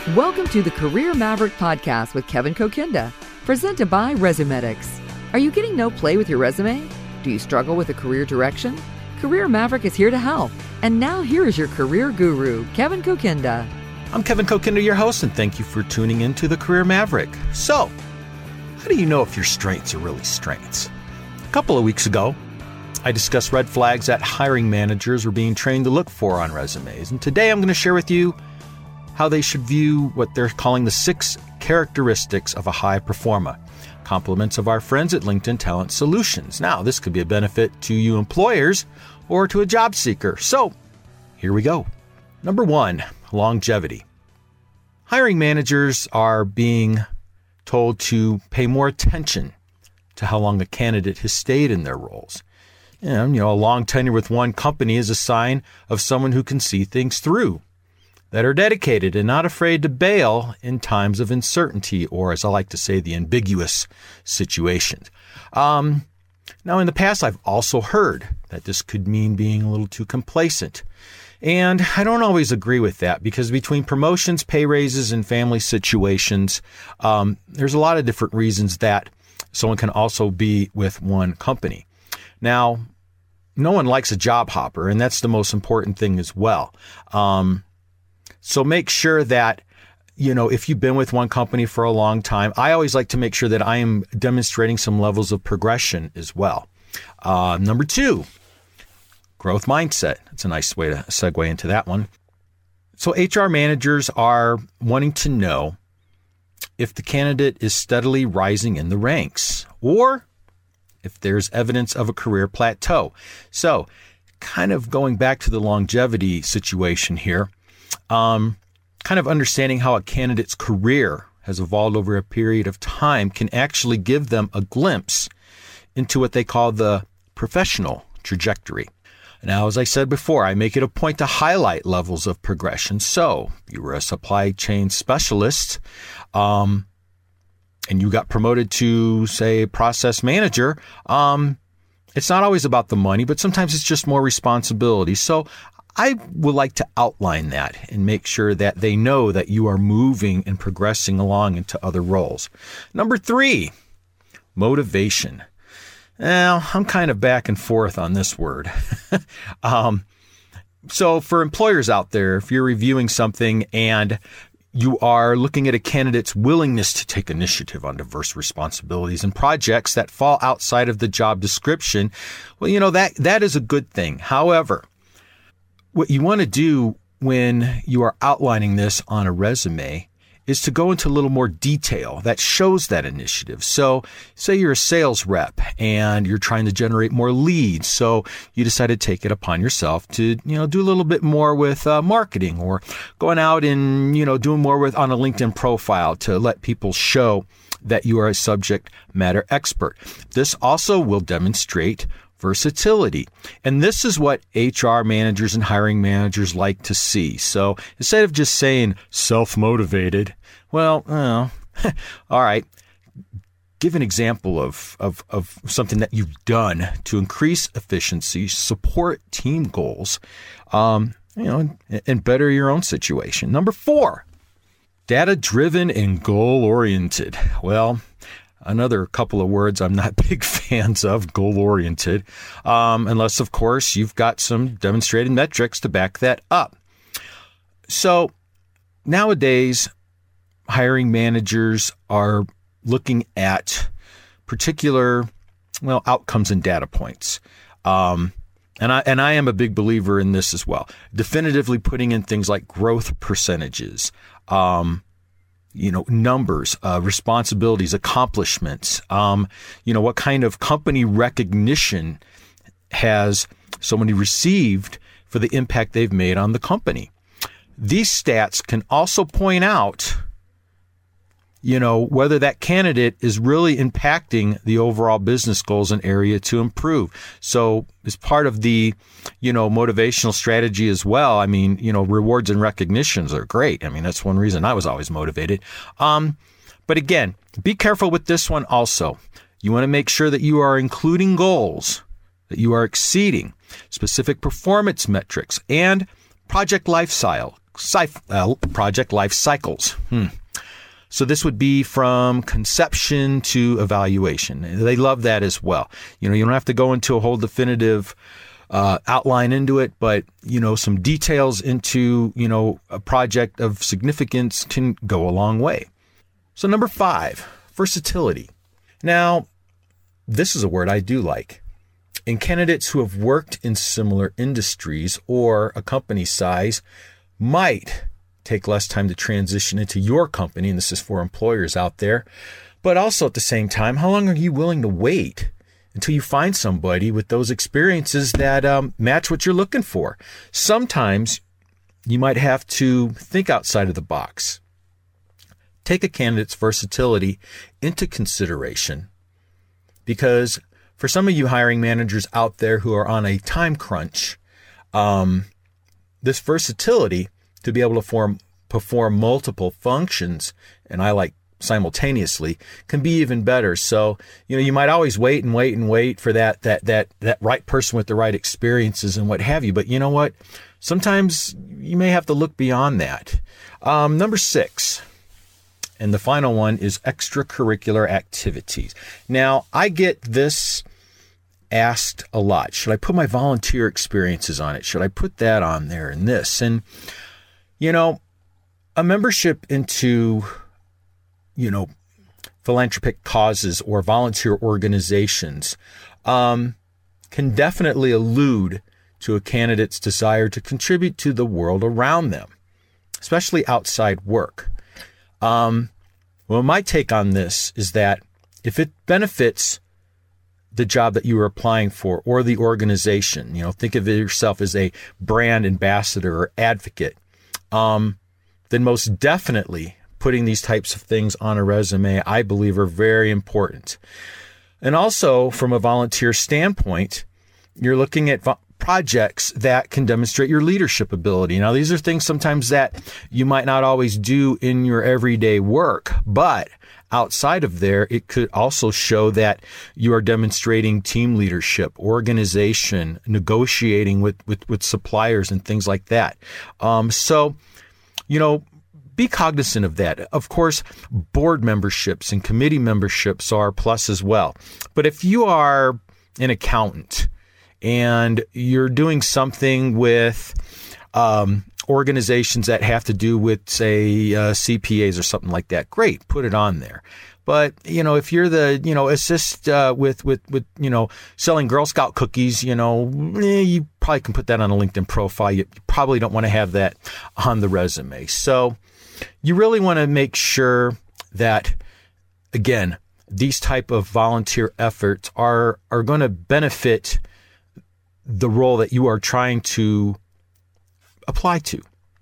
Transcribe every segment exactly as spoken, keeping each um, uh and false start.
Welcome to the Career Maverick Podcast with Kevin Kokinda, presented by Resumetics. Are you getting no play with your resume? Do you struggle with a career direction? Career Maverick is here to help. And now here is your career guru, Kevin Kokinda. I'm Kevin Kokinda, your host, and thank you for tuning in to the Career Maverick. So, how do you know if your strengths are really strengths? A couple of weeks ago, I discussed red flags that hiring managers are being trained to look for on resumes. And today I'm going to share with you how they should view what they're calling the six characteristics of a high performer. Compliments of our friends at LinkedIn Talent Solutions. Now, this could be a benefit to you employers or to a job seeker. So, here we go. Number one, longevity. Hiring managers are being told to pay more attention to how long a candidate has stayed in their roles. And, you know, a long tenure with one company is a sign of someone who can see things through, that are dedicated and not afraid to bail in times of uncertainty, or as I like to say, the ambiguous situations. Um, now, in the past, I've also heard that this could mean being a little too complacent. And I don't always agree with that, because between promotions, pay raises, and family situations, um, there's a lot of different reasons that someone can also be with one company. Now, no one likes a job hopper, and that's the most important thing as well. Um, So make sure that, you know, if you've been with one company for a long time, I always like to make sure that I am demonstrating some levels of progression as well. Uh, number two, growth mindset. It's a nice way to segue into that one. So H R managers are wanting to know if the candidate is steadily rising in the ranks or if there's evidence of a career plateau. So kind of going back to the longevity situation here, Um, kind of understanding how a candidate's career has evolved over a period of time can actually give them a glimpse into what they call the professional trajectory. Now, as I said before, I make it a point to highlight levels of progression. So if you were a supply chain specialist, um, and you got promoted to, say, process manager, um, it's not always about the money, but sometimes it's just more responsibility. So I would like to outline that and make sure that they know that you are moving and progressing along into other roles. Number three, motivation. Now, I'm kind of back and forth on this word. um, so for employers out there, if you're reviewing something and you are looking at a candidate's willingness to take initiative on diverse responsibilities and projects that fall outside of the job description, well, you know, that that is a good thing. However, what you want to do when you are outlining this on a resume is to go into a little more detail that shows that initiative. So say you're a sales rep and you're trying to generate more leads. So you decide to take it upon yourself to, you know, do a little bit more with uh, marketing, or going out and, you know, doing more with on a LinkedIn profile to let people show that you are a subject matter expert. This also will demonstrate versatility. And this is what H R managers and hiring managers like to see. So instead of just saying self-motivated, well, uh, all right, give an example of, of, of something that you've done to increase efficiency, support team goals, um, you know, and, and better your own situation. Number four, data-driven and goal-oriented. Well, another couple of words I'm not big fans of, goal-oriented, um, unless, of course, you've got some demonstrated metrics to back that up. So nowadays, hiring managers are looking at particular, well, outcomes and data points. Um, and I and I am a big believer in this as well. Definitively putting in things like growth percentages, um, you know, numbers, uh, responsibilities, accomplishments, um, you know, what kind of company recognition has somebody received for the impact they've made on the company. These stats can also point out, you know, whether that candidate is really impacting the overall business goals and area to improve. So as part of the, you know, motivational strategy as well, I mean, you know, rewards and recognitions are great. I mean, that's one reason I was always motivated. Um, but again, be careful with this one also. You want to make sure that you are including goals, that you are exceeding specific performance metrics, and project life cycle, uh, project life cycles. Hmm. So this would be from conception to evaluation. They love that as well. You know, you don't have to go into a whole definitive uh, outline into it, but, you know, some details into, you know, a project of significance can go a long way. So number five, versatility. Now, this is a word I do like. And candidates who have worked in similar industries or a company size might take less time to transition into your company, and this is for employers out there. But also at the same time, how long are you willing to wait until you find somebody with those experiences that um, match what you're looking for? Sometimes you might have to think outside of the box. Take a candidate's versatility into consideration, because for some of you hiring managers out there who are on a time crunch, um, this versatility to be able to form, perform multiple functions, and I like simultaneously, can be even better. So, you know, you might always wait and wait and wait for that that that that right person with the right experiences and what have you. But you know what? Sometimes you may have to look beyond that. Um, number six, and the final one, is extracurricular activities. Now, I get this asked a lot. Should I put my volunteer experiences on it? Should I put that on there and this? And you know, a membership into, you know, philanthropic causes or volunteer organizations um, can definitely allude to a candidate's desire to contribute to the world around them, especially outside work. Um, well, my take on this is that if it benefits the job that you are applying for or the organization, you know, think of yourself as a brand ambassador or advocate, Um, then most definitely putting these types of things on a resume, I believe, are very important. And also, from a volunteer standpoint, you're looking at vo- projects that can demonstrate your leadership ability. Now, these are things sometimes that you might not always do in your everyday work, but outside of there, it could also show that you are demonstrating team leadership, organization, negotiating with, with, with suppliers and things like that. Um, so, you know, be cognizant of that. Of course, board memberships and committee memberships are a plus as well. But if you are an accountant and you're doing something with um, organizations that have to do with, say, uh, C P As or something like that, great, put it on there. But, you know, if you're the, you know, assist uh, with, with, with, you know, selling Girl Scout cookies, you know, eh, you probably can put that on a LinkedIn profile. You probably don't want to have that on the resume. So you really want to make sure that, again, these type of volunteer efforts are, are going to benefit the role that you are trying to apply to.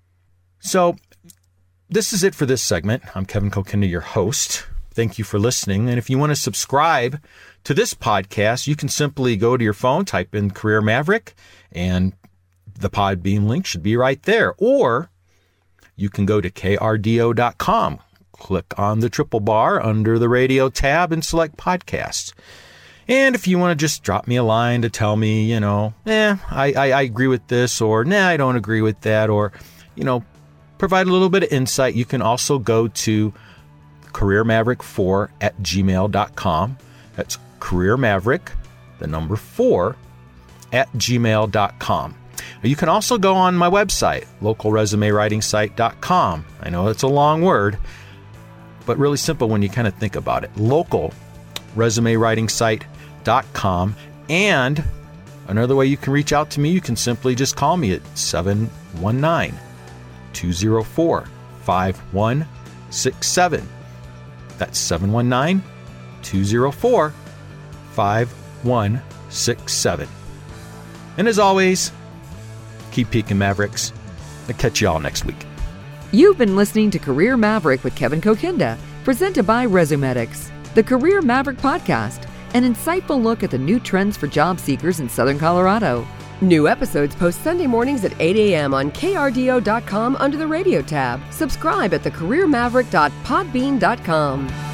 So this is it for this segment. I'm Kevin Kokinda, your host. Thank you for listening. And if you want to subscribe to this podcast, you can simply go to your phone, type in Career Maverick, and the Podbean link should be right there. Or you can go to K R D O dot com, click on the triple bar under the radio tab and select podcasts. And if you want to just drop me a line to tell me, you know, eh, I, I, I agree with this, or nah, I don't agree with that, or, you know, provide a little bit of insight, you can also go to career maverick four at gmail dot com. That's Career Maverick, the number four, at gmail dot com. You can also go on my website, local resume writing site dot com. I know it's a long word, but really simple when you kind of think about it. local resume writing site dot com. And another way you can reach out to me, you can simply just call me at seven one nine, two zero four, five one six seven. That's seven one nine, two zero four, five one six seven. And as always, keep peaking, Mavericks. I'll catch you all next week. You've been listening to Career Maverick with Kevin Kokinda, presented by ResumeDx, the Career Maverick podcast, an insightful look at the new trends for job seekers in Southern Colorado. New episodes post Sunday mornings at eight a.m. on K R D O dot com under the radio tab. Subscribe at the career maverick dot podbean dot com.